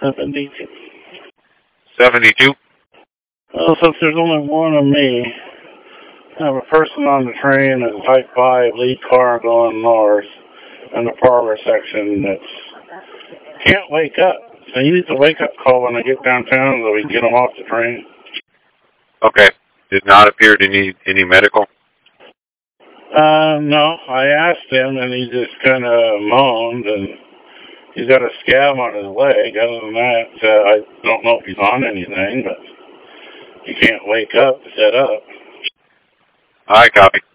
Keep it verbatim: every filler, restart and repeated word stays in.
seventy-two. seventy-two? Well, since there's only one of me, I have a person on the train in type five lead car going north in the parlor section that's can't wake up. So he needs a wake-up call when I get downtown so we can get him off the train. Okay. Did not appear to need any medical? Uh, no. I asked him, and he just kind of moaned, and he's got a scab on his leg. Other than that, uh, I don't know if he's on anything, but he can't wake up to set up. All right, copy.